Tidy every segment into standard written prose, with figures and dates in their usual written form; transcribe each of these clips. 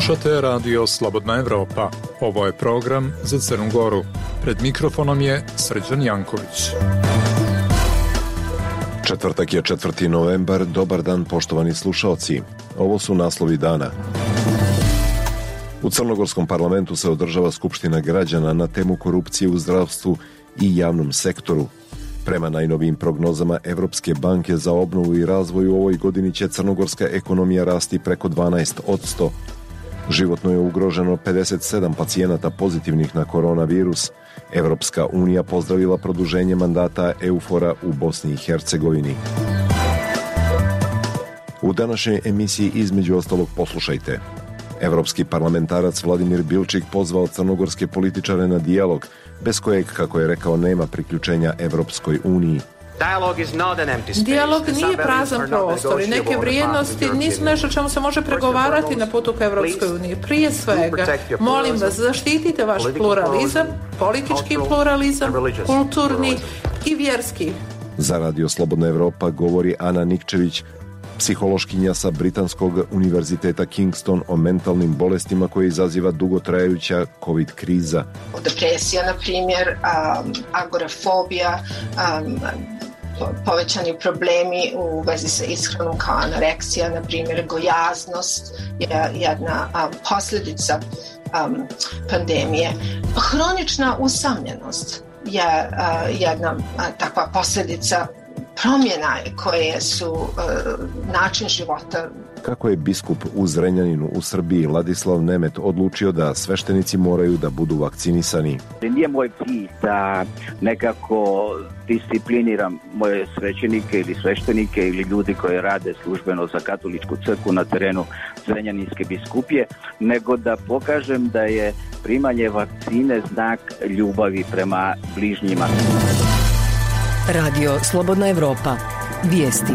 Slušate radio Slobodna Evropa. Ovo je program za Crnu Goru. Pred mikrofonom je Srđan Janković. Četvrtak je 4. novembar. Dobar dan, poštovani slušaoci. Ovo su naslovi dana. U Crnogorskom parlamentu se održava Skupština građana na temu korupcije u zdravstvu i javnom sektoru. Prema najnovijim prognozama Evropske banke za obnovu i razvoj u ovoj godini će crnogorska ekonomija rasti preko 12%. Životno je ugroženo 57 pacijenata pozitivnih na koronavirus. Evropska unija pozdravila produženje mandata EUFOR-a u Bosni i Hercegovini. U današnjoj emisiji između ostalog poslušajte. Evropski parlamentarac Vladimir Bilčik pozvao crnogorske političare na dijalog, bez kojeg, kako je rekao, nema priključenja Evropskoj uniji. Dijalog nije prazan prostor i neke vrijednosti nisu nešto čemu se može pregovarati na putu ka Evropskoj uniji. Prije svega, molim vas, zaštitite vaš pluralizam, politički pluralizam, kulturni i vjerski. Za Radio Slobodna Evropa govori Ana Nikčević, psihološkinja sa Britanskog univerziteta Kingston o mentalnim bolestima koje izaziva dugotrajajuća COVID kriza. Depresija, na primjer, agorafobija, povećani problemi u vezi sa ishranom kao anoreksija, na primjer, gojaznost je jedna posljedica pandemije. Hronična usamljenost je jedna takva posljedica promjena koje su način života. Kako je biskup u Zrenjaninu u Srbiji Ladislav Nemet odlučio da sveštenici moraju da budu vakcinisani? Nije moj cilj da nekako discipliniram moje svećenike ili sveštenike ili ljudi koji rade službeno za katoličku crkvu na terenu Zrenjaninske biskupije, nego da pokažem da je primanje vakcine znak ljubavi prema bližnjima. Radio Slobodna Evropa. Vijesti.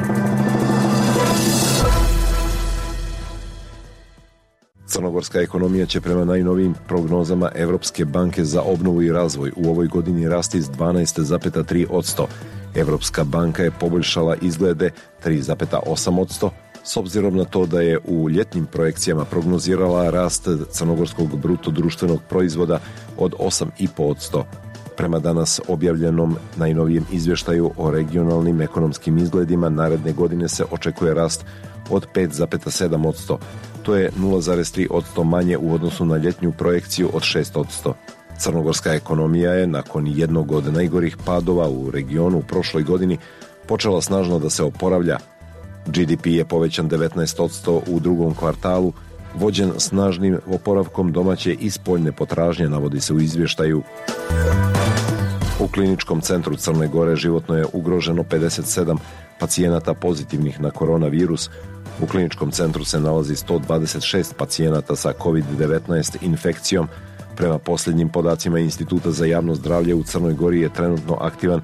Crnogorska ekonomija će prema najnovijim prognozama Evropske banke za obnovu i razvoj u ovoj godini rasti s 12,3%. Evropska banka je poboljšala izglede 3,8%, s obzirom na to da je u ljetnim projekcijama prognozirala rast crnogorskog bruto društvenog proizvoda od 8,5%. Prema danas objavljenom najnovijem izvještaju o regionalnim ekonomskim izgledima, naredne godine se očekuje rast od 5,7%. To je 0,3% manje u odnosu na ljetnju projekciju od 6%. Crnogorska ekonomija je, nakon jednog od najgorih padova u regionu u prošloj godini, počela snažno da se oporavlja. GDP je povećan 19% u drugom kvartalu, vođen snažnim oporavkom domaće i spoljne potražnje, navodi se u izvještaju. U kliničkom centru Crne Gore životno je ugroženo 57 pacijenata pozitivnih na koronavirus. U kliničkom centru se nalazi 126 pacijenata sa COVID-19 infekcijom. Prema posljednjim podacima Instituta za javno zdravlje u Crnoj Gori je trenutno aktivan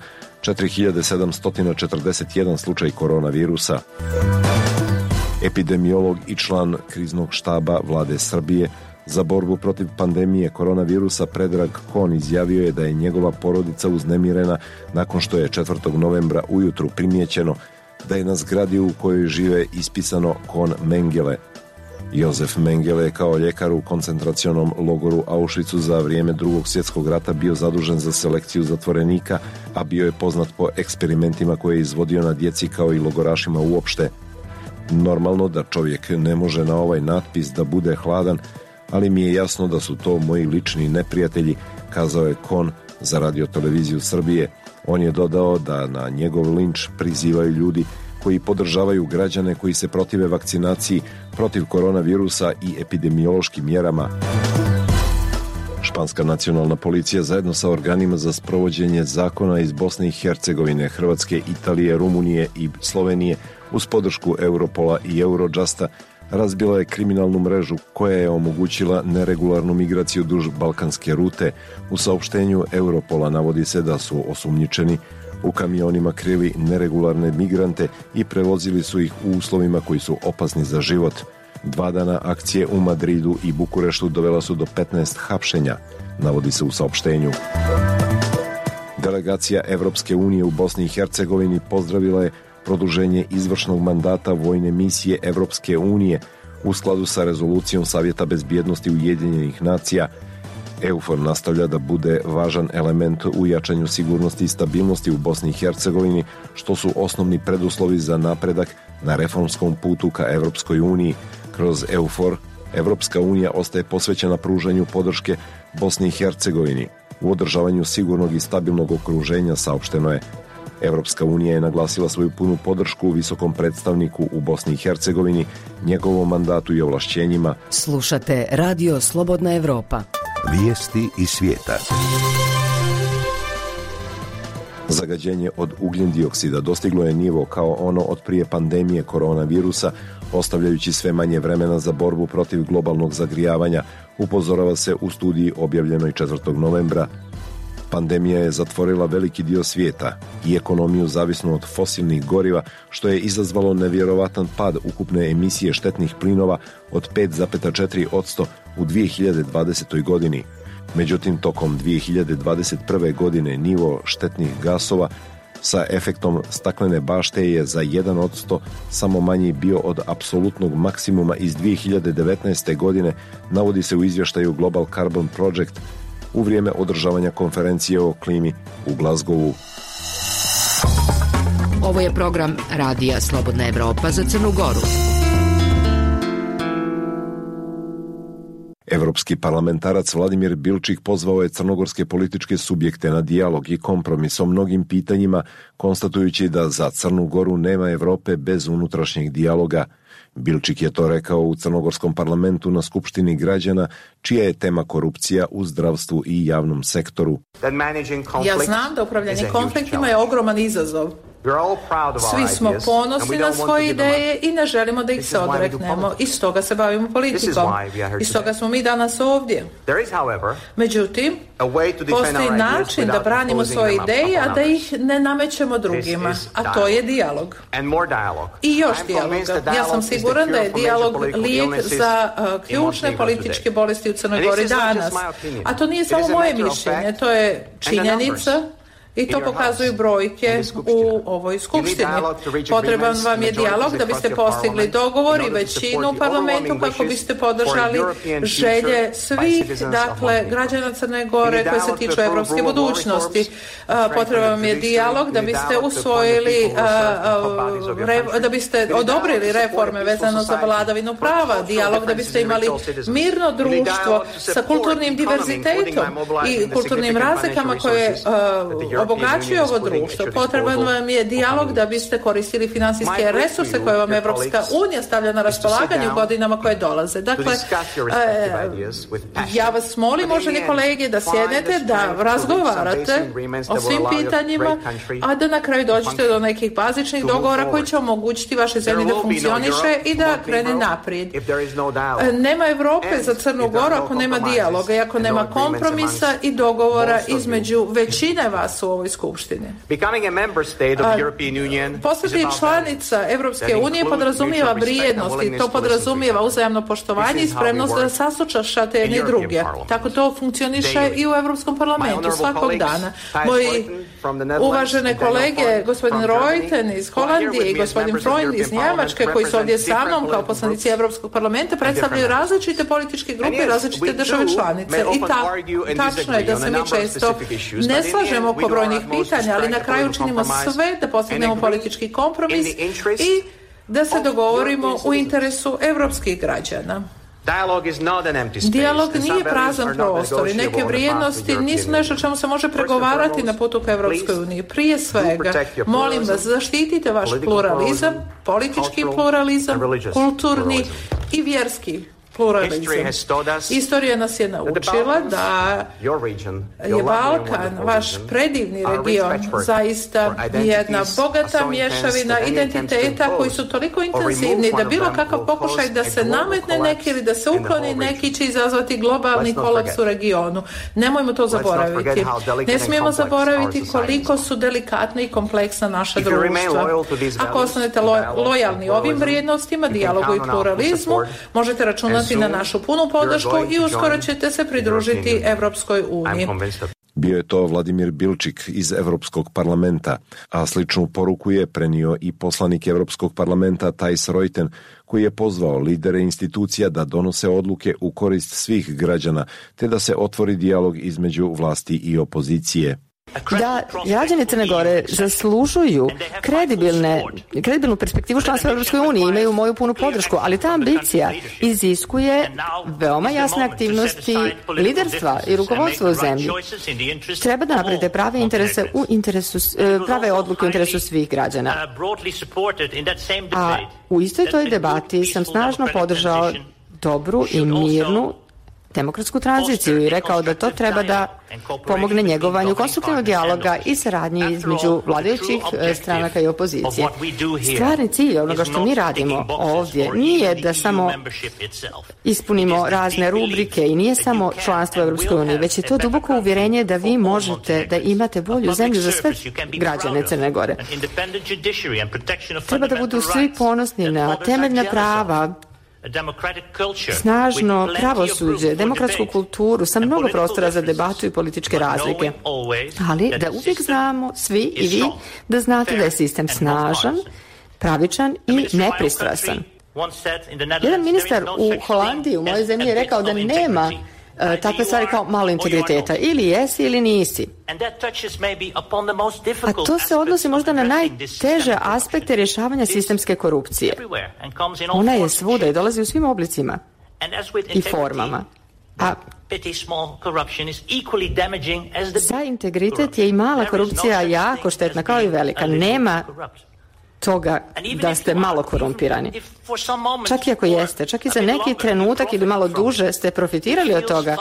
4741 slučaj koronavirusa. Epidemiolog i član kriznog štaba vlade Srbije za borbu protiv pandemije koronavirusa Predrag Kon izjavio je da je njegova porodica uznemirena nakon što je 4. novembra ujutru primijećeno da je na zgradi u kojoj žive ispisano Kon Mengele. Jozef Mengele je kao ljekar u koncentracionom logoru Auschwitzu za vrijeme Drugog svjetskog rata bio zadužen za selekciju zatvorenika, a bio je poznat po eksperimentima koje je izvodio na djeci kao i logorašima uopšte. Normalno da čovjek ne može na ovaj natpis da bude hladan, ali mi je jasno da su to moji lični neprijatelji, kazao je Kon za Radio-televiziju Srbije. On je dodao da na njegov linč prizivaju ljudi koji podržavaju građane koji se protive vakcinaciji protiv koronavirusa i epidemiološkim mjerama. Španska nacionalna policija zajedno sa organima za sprovođenje zakona iz Bosne i Hercegovine, Hrvatske, Italije, Rumunije i Slovenije uz podršku Europola i Eurojusta razbila je kriminalnu mrežu koja je omogućila neregularnu migraciju duž balkanske rute. U saopštenju Europola navodi se da su osumnjičeni u kamionima krili neregularne migrante i prevozili su ih u uslovima koji su opasni za život. 2 dana akcije u Madridu i Bukureštu dovela su do 15 hapšenja, navodi se u saopštenju. Delegacija Evropske unije u Bosni i Hercegovini pozdravila je produženje izvršnog mandata vojne misije Evropske unije U skladu sa rezolucijom Savjeta bezbjednosti Ujedinjenih nacija, EUFOR nastavlja da bude važan element u jačanju sigurnosti i stabilnosti u Bosni i Hercegovini, što su osnovni preduslovi za napredak na reformskom putu ka Evropskoj uniji. Kroz EUFOR, Evropska unija ostaje posvećena pružanju podrške Bosni i Hercegovini u održavanju sigurnog i stabilnog okruženja, saopšteno je. Evropska unija je naglasila svoju punu podršku visokom predstavniku u Bosni i Hercegovini, njegovom mandatu i ovlašćenjima. Slušate Radio Slobodna Evropa. Vijesti iz svijeta. Zagađenje od ugljen dioksida dostiglo je nivo kao ono od prije pandemije koronavirusa, ostavljajući sve manje vremena za borbu protiv globalnog zagrijavanja, upozorava se u studiji objavljenoj 4. novembra. Pandemija je zatvorila veliki dio svijeta i ekonomiju zavisnu od fosilnih goriva, što je izazvalo nevjerovatan pad ukupne emisije štetnih plinova od 5,4% u 2020. godini. Međutim, tokom 2021. godine nivo štetnih gasova sa efektom staklene bašte je za 1% samo manji bio od apsolutnog maksimuma iz 2019. godine, navodi se u izvještaju Global Carbon Project u vrijeme održavanja konferencije o klimi u Glasgowu. Ovo je program Radija Slobodna Evropa za Crnu Goru. Evropski parlamentarac Vladimir Bilčik pozvao je crnogorske političke subjekte na dijalog i kompromis o mnogim pitanjima, konstatujući da za Crnu Goru nema Evrope bez unutrašnjeg dijaloga. Bilčik je to rekao u crnogorskom parlamentu na Skupštini građana, čija je tema korupcija u zdravstvu i javnom sektoru. Ja znam da upravljanje konfliktima je ogroman izazov. Svi smo ponosni na svoje ideje i ne želimo da ih se odreknemo. I stoga se bavimo politikom. I stoga smo mi danas ovdje. Međutim, postoji način da branimo svoje ideje, a da ih ne namećemo drugima. A to je dijalog. I još dijaloga. Ja sam siguran da je dijalog lijek za ključne političke bolesti u Crnoj Gori danas. A to nije samo moje mišljenje, to je činjenica. I to pokazuju brojke u ovoj skupštini. Potreban vam je dijalog da biste postigli dogovor i većinu u parlamentu kako biste podržali želje svih, dakle, građana Crne Gore koje se tiču evropske budućnosti. Potreban vam je dijalog da biste usvojili, da biste odobrili reforme vezano za vladavinu prava, dijalog da biste imali mirno društvo sa kulturnim diverzitetom i kulturnim razlikama koje obogaćuje ovo društvo. Potreban vam je dijalog da biste koristili finansijske resurse koje vam Evropska unija stavlja na raspolaganje u godinama koje dolaze. Dakle, ja vas molim, uvaženi kolege, da sjednete, da razgovarate o svim pitanjima, a da na kraju dođete do nekih bazičnih dogovora koji će omogućiti vaše zemlje da funkcioniše i da krene naprijed. Nema Evrope za Crnu Goru ako nema dijaloga i ako nema kompromisa i dogovora između većine vas u ovoj skupštini. Postati članica Evropske unije podrazumijeva vrijednosti, to podrazumijeva uzajamno poštovanje i spremnost da saslušate jedni druge. Tako to funkcioniše i u Evropskom parlamentu svakog dana. Moji uvažene kolege, gospodin Reuten iz Holandije i gospodin Freund iz Njemačke, koji su ovdje sa mnom kao poslanici Evropskog parlamenta, predstavljaju različite političke grupe i različite države članice. I tačno je da se mi često ne slažemo oko brojnih pitanja, ali na kraju činimo sve da postignemo politički kompromis i da se dogovorimo u interesu evropskih građana. Dijalog nije prazan prostor i neke vrijednosti nisu nešto o čemu se može pregovarati na putu ka Evropskoj uniji. Prije svega, molim vas, zaštitite vaš pluralizam, politički pluralizam, kulturni i vjerski pluralizam. Istorija nas je naučila da je Balkan, vaš predivni region, zaista jedna bogata mješavina identiteta koji su toliko intenzivni da bilo kakav pokušaj da se nametne neki ili da se ukloni neki će izazvati globalni kolaps u regionu. Nemojmo to zaboraviti. Ne smijemo zaboraviti koliko su delikatna i kompleksna naša društva. Ako ostanete lojalni ovim vrijednostima, dijalogu i pluralizmu, možete računati na našu punu podršku i uskoro ćete se pridružiti Evropskoj uniji. Bio je to Vladimir Bilčik iz Evropskog parlamenta, a sličnu poruku je prenio i poslanik Evropskog parlamenta Thijs Reuten, koji je pozvao lidere institucija da donose odluke u korist svih građana, te da se otvori dijalog između vlasti i opozicije. Da građani Crne Gore zaslužuju kredibilnu perspektivu članstva u Europskoj uniji, imaju moju punu podršku, ali ta ambicija iziskuje veoma jasne aktivnosti liderstva i rukovodstva u zemlji. Treba da napravite prave odluke u interesu svih građana. A u istoj toj debati sam snažno podržao dobru i mirnu demokratsku tranziciju i rekao da to treba da pomogne njegovanju konstruktivnog dijaloga i saradnji između vladajućih stranaka i opozicije. Stvarni cilj onoga što mi radimo ovdje nije da samo ispunimo razne rubrike i nije samo članstvo u Europskoj uniji, već je to duboko uvjerenje da vi možete da imate bolju zemlju za sve građane Crne Gore. Treba da budu svi ponosni na temeljna prava, snažno pravosuđe, demokratsku kulturu sa mnogo prostora za debatu i političke razlike. Ali da uvijek znamo, svi i vi, da znate da je sistem snažan, pravičan i nepristrasan. Jedan ministar u Holandiji, u mojoj zemlji, je rekao da nema takve stvari kao malo integriteta. Ili jesi ili nisi. A to se odnosi možda na najteže aspekte rješavanja sistemske korupcije. Ona je svuda i dolazi u svim oblicima i formama. A za integritet je i mala korupcija jako štetna kao i velika. Nema toga da ste malo korumpirani. Čak i ako jeste, čak i za neki trenutak ili malo duže ste profitirali od toga.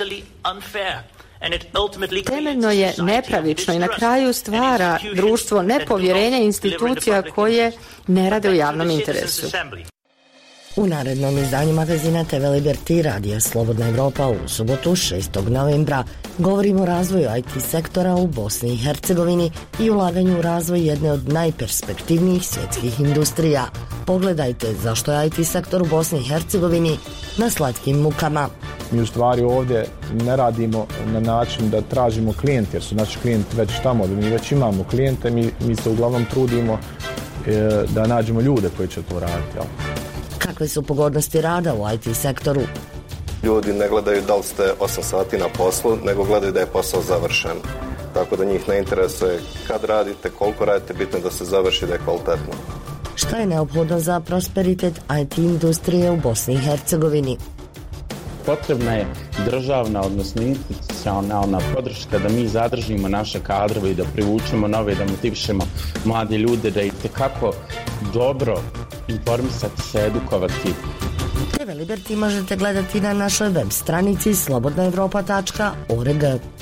Temeljno je nepravično i na kraju stvara društvo nepovjerenja institucija koje ne rade u javnom interesu. U narednom izdanju magazina TV Liberty Radija Slobodna Evropa u subotu 6. novembra govorimo o razvoju IT sektora u Bosni i Hercegovini i ulaganju u razvoj jedne od najperspektivnijih svjetskih industrija. Pogledajte zašto je IT sektor u Bosni i Hercegovini na slatkim mukama. Mi u stvari ovdje ne radimo na način da tražimo klijente, jer su naši klijenti već tamo, mi već imamo klijente, mi se uglavnom trudimo da nađemo ljude koji će to raditi. Kakve su pogodnosti rada u IT sektoru? Ljudi ne gledaju da li ste 8 sati na poslu, nego gledaju da je posao završen. Tako da njih ne interesuje kad radite, koliko radite, bitno da se završi, da je kvalitetno. Šta je neophodno za prosperitet IT industrije u Bosni i Hercegovini? Potrebna je državna, odnosno institucionalna podrška da mi zadržimo naše kadrove i da privučemo nove, da motivišemo mlade ljude, da itekako dobro informisati se, edukovati. TV Liberty možete gledati na našoj web stranici slobodnaevropa.org.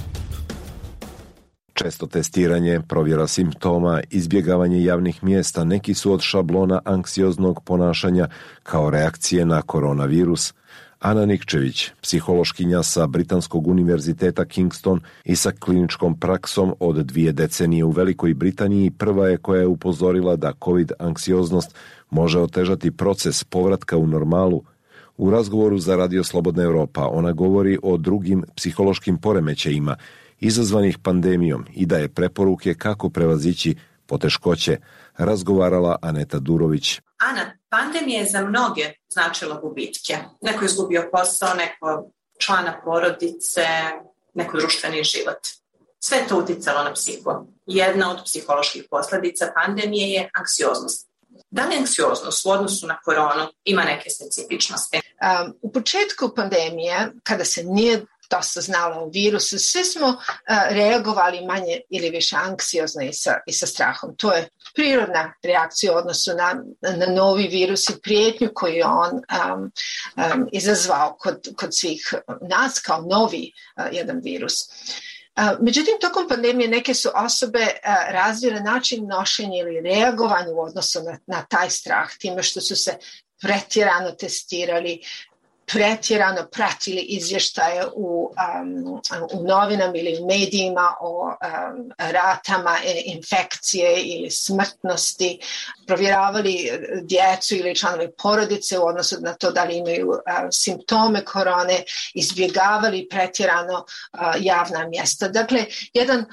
Često testiranje, provjera simptoma, izbjegavanje javnih mjesta neki su od šablona anksioznog ponašanja kao reakcije na koronavirus. Ana Nikčević, psihološkinja sa Britanskog univerziteta Kingston i sa kliničkom praksom od 2 decenije u Velikoj Britaniji, prva je koja je upozorila da COVID-anksioznost može otežati proces povratka u normalu. U razgovoru za Radio Slobodna Evropa ona govori o drugim psihološkim poremećajima izazvanih pandemijom i daje preporuke kako prevazići poteškoće. Razgovarala Aneta Durović. Ana, pandemija je za mnoge značila gubitke. Neko je izgubio posao, neko člana porodice, neko društveni život. Sve to uticalo na psihu. Jedna od psiholoških posljedica pandemije je anksioznost. Da li anksioznost u odnosu na koronu ima neke specifičnosti? U početku pandemije, kada se nije dosta znalo o virusu, svi smo reagovali manje ili više anksiozno i sa strahom. To je prirodna reakcija u odnosu na novi virus i prijetnju koju je on izazvao kod svih nas kao novi jedan virus. Međutim, tokom pandemije neke su osobe razvile način nošenja ili reagovanja u odnosu na taj strah, time što su se pretjerano testirali, pretjerano pratili izvještaje u novinama ili u medijima o ratama infekcije ili smrtnosti, provjeravali djecu ili članove porodice u odnosu na to da li imaju simptome korone, izbjegavali pretjerano javna mjesta. Dakle, jedan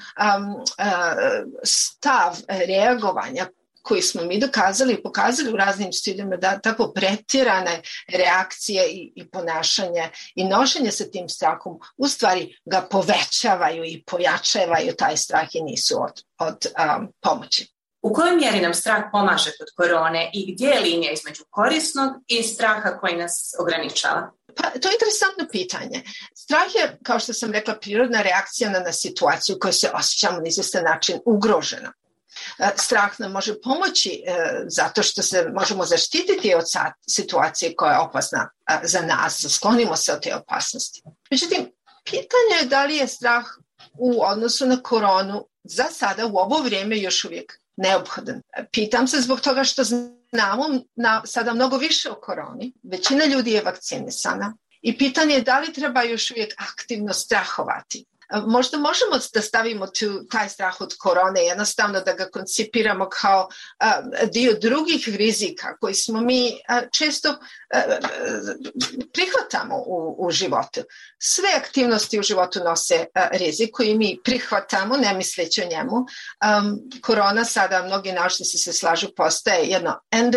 stav reagovanja koji smo mi dokazali i pokazali u raznim studijama da tako pretjerane reakcije i ponašanje i nošenje sa tim strahom u stvari ga povećavaju i pojačavaju taj strah i nisu od pomoći. U kojoj mjeri nam strah pomaže kod korone i gdje je linija između korisnog i straha koji nas ograničava? Pa, to je interesantno pitanje. Strah je, kao što sam rekla, prirodna reakcija na situaciju u kojoj se osjećamo na izvjestan način ugrožena. Strah nam može pomoći zato što se možemo zaštititi od situacije koja je opasna za nas, sklonimo se od te opasnosti. Međutim, pitanje je da li je strah u odnosu na koronu za sada u ovo vrijeme još uvijek neophodan. Pitam se zbog toga što znamo sada mnogo više o koroni, većina ljudi je vakcinisana i pitanje je da li treba još uvijek aktivno strahovati. Možda možemo da stavimo taj strah od korone, jednostavno da ga koncipiramo kao dio drugih rizika koji smo mi često prihvatamo u životu. Sve aktivnosti u životu nose rizik koji mi prihvatamo, ne misleći o njemu. Korona sada, mnogi naučnici se slažu, postaje jedno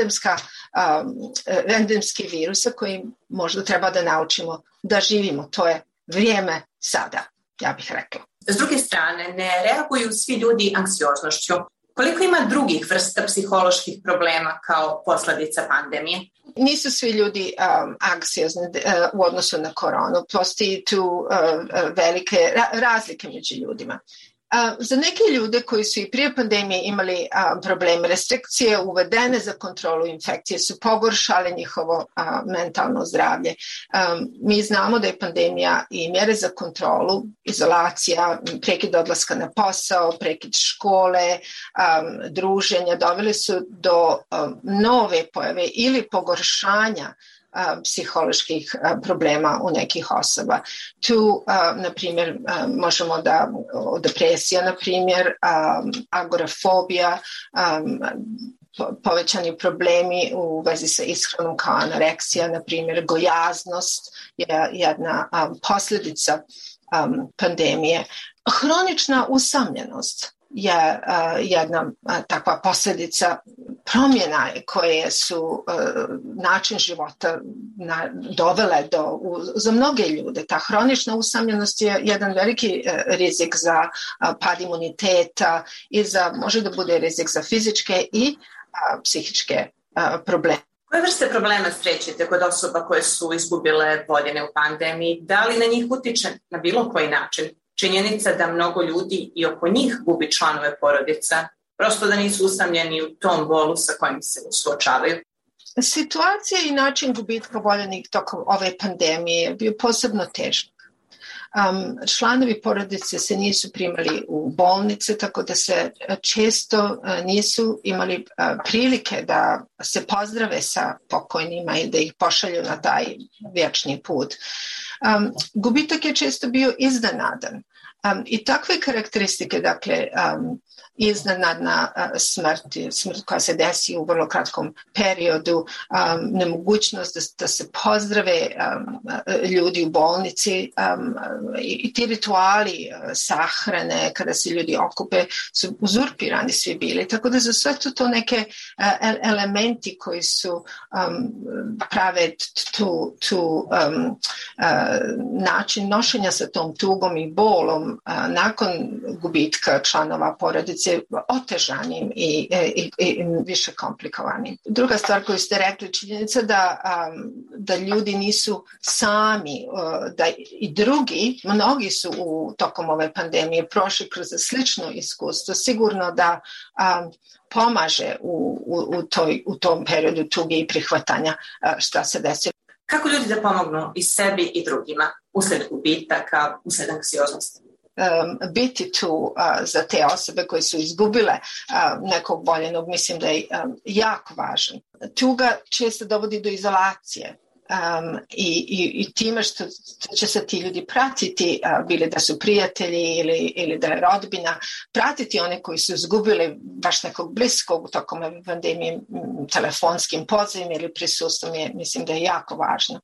endemski virus koji možda treba da naučimo da živimo. To je vrijeme sada, ja bih rekla. S druge strane, ne reaguju svi ljudi anksioznošću. Koliko ima drugih vrsta psiholoških problema kao posljedica pandemije? Nisu svi ljudi anksiozni u odnosu na koronu. Postoji tu velike razlike među ljudima. Za neke ljude koji su i prije pandemije imali probleme, restrikcije uvedene za kontrolu infekcije su pogoršale njihovo mentalno zdravlje. Mi znamo da je pandemija i mjere za kontrolu, izolacija, prekid odlaska na posao, prekid škole, druženja doveli su do nove pojave ili pogoršanja psiholoških problema u nekih osoba. Tu, na primjer, možemo da depresija, na primjer, agorafobija, povećani problemi u vezi sa ishranom kao anoreksija, na primjer, gojaznost je jedna posljedica pandemije. Hronična usamljenost je jedna takva posljedica promjena koje su način života dovele za mnoge ljude. Ta hronična usamljenost je jedan veliki rizik za pad imuniteta i može da bude rizik za fizičke i psihičke probleme. Koje vrste problema srećete kod osoba koje su izgubile voljene u pandemiji? Da li na njih utiče na bilo koji način činjenica da mnogo ljudi i oko njih gubi članove porodica, prosto da nisu usamljeni u tom bolu sa kojim se suočavaju? Situacija i način gubitka voljenih tokom ove pandemije je bio posebno težak. Članovi porodice se nisu primali u bolnice, tako da se često nisu imali prilike da se pozdrave sa pokojnima i da ih pošalju na taj vječni put. Gubitak je često bio iznenadan. I takve karakteristike, dakle, iznenadna smrt koja se desi u vrlo kratkom periodu, nemogućnost da se pozdrave ljudi u bolnici i ti rituali sahrane kada se ljudi okupe su uzurpirani svi bili. Tako da su sve to neke elementi koji su prave tu način nošenja sa tom tugom i bolom nakon gubitka članova porodice otežanim i više komplikovanim. Druga stvar koju ste rekli, činjenica da ljudi nisu sami, da i drugi, mnogi su tokom ove pandemije prošli kroz slično iskustvo, sigurno da pomaže u tom periodu tuge i prihvatanja šta se desilo. Kako ljudi da pomognu i sebi i drugima uslijed gubitaka, uslijed anksioznosti? Biti tu za te osobe koje su izgubile nekog voljenog, mislim da je jako važan. Tuga često dovodi do izolacije i time što će se ti ljudi pratiti, bili da su prijatelji ili da je rodbina, pratiti one koji su izgubili baš nekog bliskog tokom pandemije telefonskim pozivima ili prisustvom, mislim da je jako važno.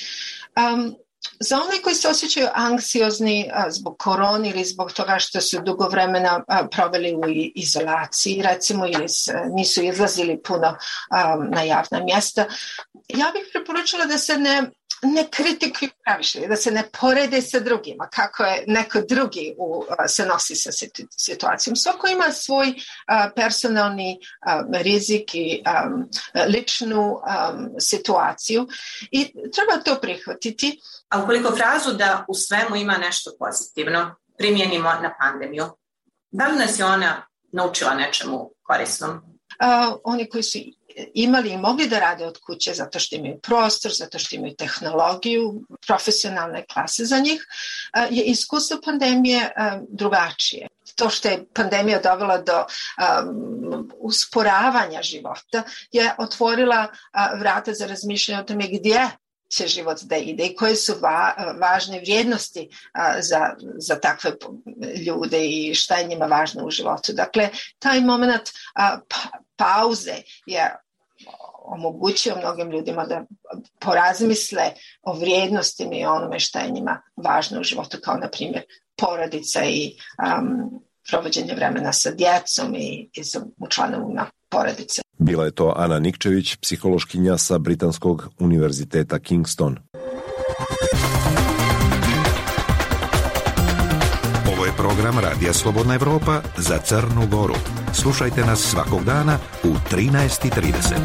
Za one koji se osjećaju anksiozni zbog korone ili zbog toga što su dugo vremena proveli u izolaciji, recimo, ili nisu izlazili puno na javna mjesta, ja bih preporučila da se ne kritikuju previše, da se ne porede sa drugima, kako je neko drugi se nosi sa situacijom. Svako ima svoj personalni rizik i ličnu situaciju i treba to prihvatiti. A ukoliko frazu da u svemu ima nešto pozitivno primijenimo na pandemiju, da li nas je ona naučila nečemu korisnom? Oni koji su imali i mogli da rade od kuće zato što imaju prostor, zato što imaju tehnologiju, profesionalne klase za njih, je iskustvo pandemije drugačije. To što je pandemija dovela do usporavanja života je otvorila vrata za razmišljanje o tome gdje će život da ide i koje su važne vrijednosti za takve ljude i šta je njima važno u životu. Dakle, taj moment pauze je omogućio mnogim ljudima da porazmisle o vrijednostima i onome šta je njima važno u životu, kao na primjer porodica i provođenje vremena sa djecom i u članovima porodice. Bila je to Ana Nikčević, psihološkinja sa Britanskog univerziteta Kingston. Ovo je program Radija Slobodna Evropa za Crnu Goru. Slušajte nas svakog dana u 13:30.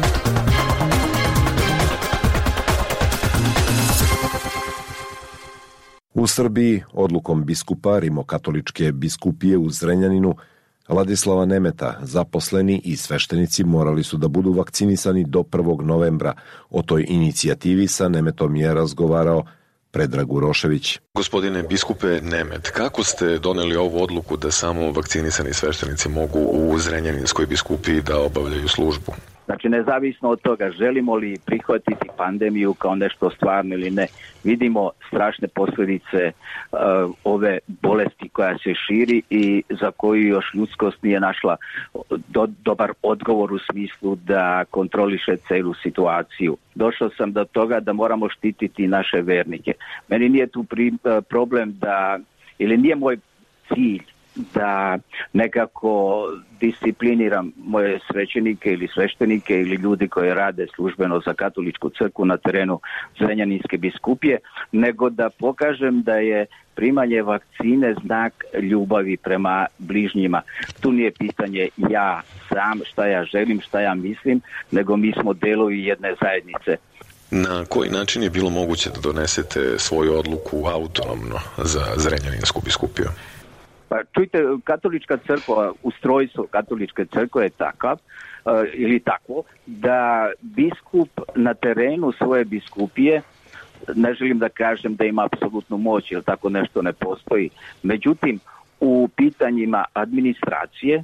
U Srbiji odlukom biskupa Rimokatoličke biskupije u Zrenjaninu Ladislava Nemeta zaposleni i sveštenici morali su da budu vakcinisani do 1. novembra. O toj inicijativi sa Nemetom je razgovarao Predrag Urošević. Gospodine biskupe Nemet, kako ste doneli ovu odluku da samo vakcinisani sveštenici mogu u Zrenjaninskoj biskupiji da obavljaju službu? Znači, nezavisno od toga želimo li prihvatiti pandemiju kao nešto stvarno ili ne, vidimo strašne posljedice ove bolesti koja se širi i za koju još ljudskost nije našla dobar odgovor u smislu da kontroliše celu situaciju. Došao sam do toga da moramo štititi naše vernike. Meni nije tu problem ili nije moj cilj da nekako discipliniram moje svećenike ili sveštenike ili ljudi koji rade službeno za katoličku crkvu na terenu Zrenjaninske biskupije, nego da pokažem da je primanje vakcine znak ljubavi prema bližnjima. Tu nije pitanje ja sam, šta ja želim, šta ja mislim, nego mi smo delovi jedne zajednice. Na koji način je bilo moguće da donesete svoju odluku autonomno za Zrenjaninsku biskupiju? Pa čujte, katolička crkva, ustrojstvo katoličke crkve je takav ili tako da biskup na terenu svoje biskupije, ne želim da kažem da ima apsolutnu moć jer tako nešto ne postoji, međutim u pitanjima administracije,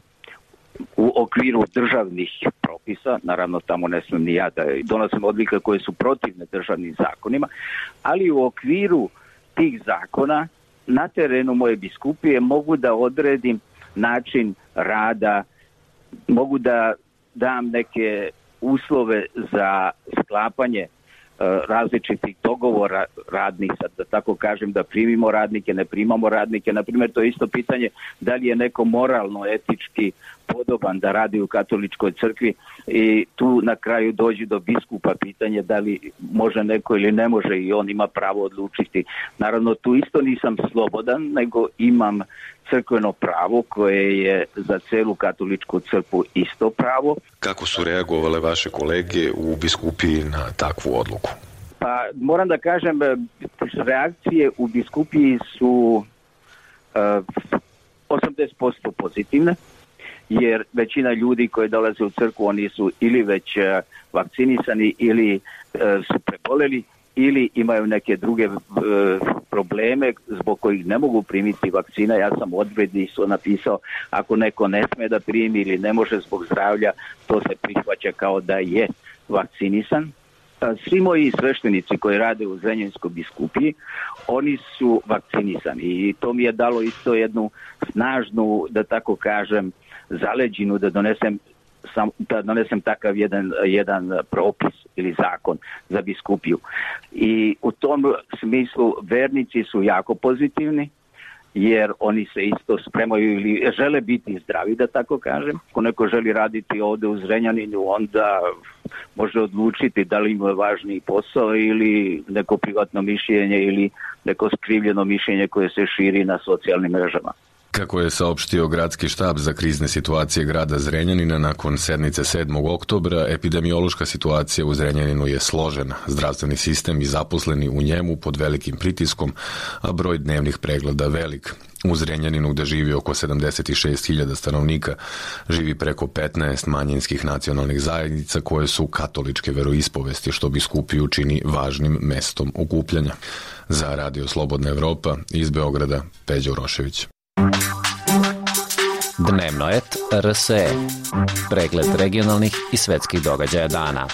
u okviru državnih propisa, naravno tamo ne smijem ni ja da donosim odluke koje su protivne državnim zakonima, ali u okviru tih zakona na terenu moje biskupije mogu da odredim način rada, mogu da dam neke uslove za sklapanje različitih dogovora radnih, sad da tako kažem, da primimo radnike, ne primamo radnike. Naprimjer, to je isto pitanje da li je neko moralno, etički podoban da radi u katoličkoj crkvi i tu na kraju dođe do biskupa pitanje da li može neko ili ne može i on ima pravo odlučiti. Naravno, tu isto nisam slobodan, nego imam crkveno pravo koje je za celu katoličku crkvu isto pravo. Kako su reagovale vaše kolege u biskupiji na takvu odluku? Pa moram da kažem, reakcije u biskupiji su 80% pozitivne, jer većina ljudi koji dolaze u crkvu, oni su ili već vakcinisani ili su preboleli ili imaju neke druge probleme zbog kojih ne mogu primiti vakcina. Ja sam odredništvo napisao, ako neko ne sme da primi ili ne može zbog zdravlja, to se prihvaća kao da je vakcinisan. Svi moji sveštenici koji rade u Zrenjaninskoj biskupiji, oni su vakcinisani i to mi je dalo isto jednu snažnu, da tako kažem, zaleđinu da donesem takav jedan propis ili zakon za biskupiju. I u tom smislu vernici su jako pozitivni, jer oni se isto spremaju ili žele biti zdravi, da tako kažem. Ako neko želi raditi ovde u Zrenjaninu, onda može odlučiti da li mu je važniji posao ili neko privatno mišljenje ili neko skrivljeno mišljenje koje se širi na socijalnim mrežama. Kako je saopštio gradski štab za krizne situacije grada Zrenjanina nakon sednice 7. oktobra, epidemiološka situacija u Zrenjaninu je složena. Zdravstveni sistem i zaposleni u njemu pod velikim pritiskom, a broj dnevnih pregleda velik. U Zrenjaninu, gde živi oko 76.000 stanovnika, živi preko 15 manjinskih nacionalnih zajednica koje su katoličke veroispovesti, što biskupiju čini važnim mestom okupljanja. Za Radio Slobodna Evropa iz Beograda, Peđa Urošević. Dnevnoet RSE. Pregled regionalnih i svetskih događaja dana.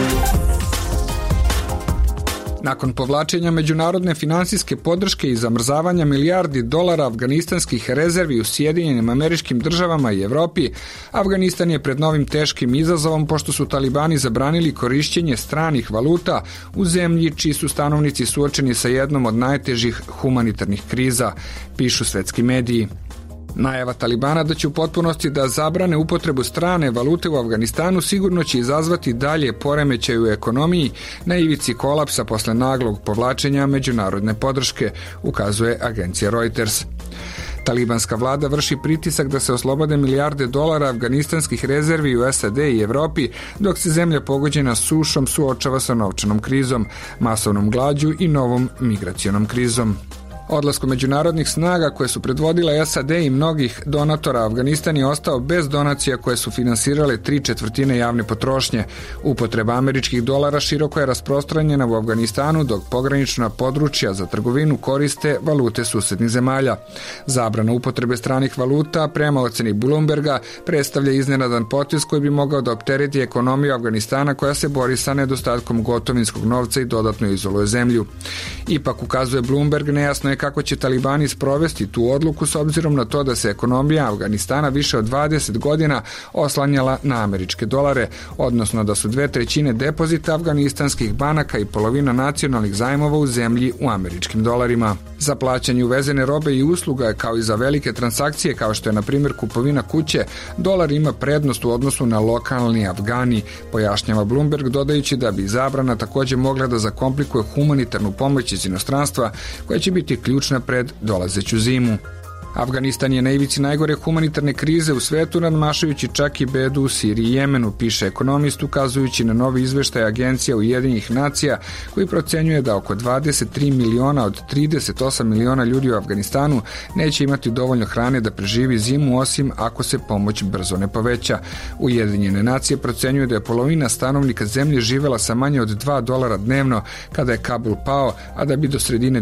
Nakon povlačenja međunarodne finansijske podrške i zamrzavanja milijardi dolara afganistanskih rezervi u Sjedinjenim Američkim Državama i Evropi, Afganistan je pred novim teškim izazovom pošto su talibani zabranili korišćenje stranih valuta u zemlji čiji su stanovnici suočeni sa jednom od najtežih humanitarnih kriza, pišu svetski mediji. Najava Talibana da će u potpunosti da zabrane upotrebu strane valute u Afganistanu sigurno će izazvati dalje poremećaj u ekonomiji na ivici kolapsa posle naglog povlačenja međunarodne podrške, ukazuje agencija Reuters. Talibanska vlada vrši pritisak da se oslobode milijarde dolara afganistanskih rezervi u SAD i Evropi, dok se zemlja pogođena sušom suočava sa novčanom krizom, masovnom glađu i novom migracionom krizom. Odlaskom međunarodnih snaga koje su predvodile SAD i mnogih donatora, Afganistan je ostao bez donacija koje su finansirale 3/4 javne potrošnje. Upotreba američkih dolara široko je rasprostranjena u Afganistanu, dok pogranična područja za trgovinu koriste valute susednih zemalja. Zabrana upotrebe stranih valuta, prema oceni Bloomberga, predstavlja iznenadan potez koji bi mogao da optereti ekonomiju Afganistana koja se bori sa nedostatkom gotovinskog novca i dodatno izoluje zemlju. Ipak, ukazuje Bloomberg, nejasno je kako će talibani sprovesti tu odluku s obzirom na to da se ekonomija Afganistana više od 20 godina oslanjala na američke dolare, odnosno da su 2/3 depozita afganistanskih banaka i polovina nacionalnih zajmova u zemlji u američkim dolarima. Za plaćanje uvezene robe i usluga, kao i za velike transakcije kao što je na primjer kupovina kuće, dolar ima prednost u odnosu na lokalni Afgani, pojašnjava Bloomberg, dodajući da bi zabrana također mogla da zakomplikuje humanitarnu pomoć iz inostranstva koja će biti ključna pred dolazeću zimu. Afganistan je na ivici najgore humanitarne krize u svetu, nadmašujući čak i bedu u Siriji i Jemenu, piše ekonomist, ukazujući na novi izveštaj Agencija Ujedinjenih nacija koji procenjuje da oko 23 miliona od 38 miliona ljudi u Afganistanu neće imati dovoljno hrane da preživi zimu, osim ako se pomoć brzo ne poveća. Ujedinjene nacije procenjuju da je polovina stanovnika zemlje živela sa manje od $2 dnevno kada je Kabul pao, a da bi do sredine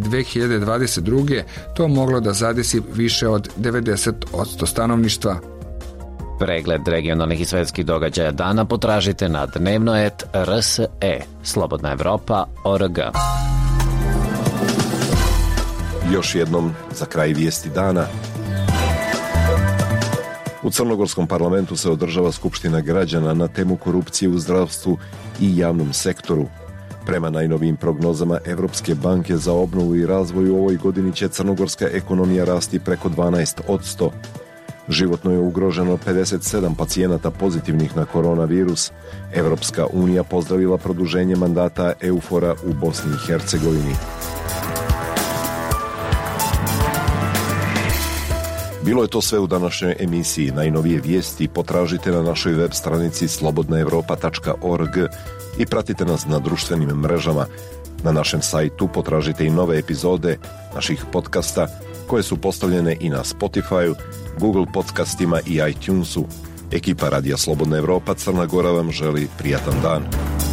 2022. to moglo da zadesi više od 90% stanovništva. Pregled regionalnih i svetskih događaja dana potražite na dnevnoet RSE, Slobodna Evropa.org. Još jednom za kraj vijesti dana. U Crnogorskom parlamentu se održava Skupština građana na temu korupcije u zdravstvu i javnom sektoru. Prema najnovijim prognozama Evropske banke za obnovu i razvoj u ovoj godini će crnogorska ekonomija rasti preko 12%. Životno je ugroženo 57 pacijenata pozitivnih na koronavirus. Evropska unija pozdravila produženje mandata EUFOR-a u Bosni i Hercegovini. Bilo je to sve u današnjoj emisiji. Najnovije vijesti potražite na našoj web stranici slobodnaevropa.org i pratite nas na društvenim mrežama. Na našem sajtu potražite i nove epizode naših podcasta koje su postavljene i na Spotify, Google podcastima i iTunesu. Ekipa Radija Slobodna Evropa Crna Gora vam želi prijatan dan.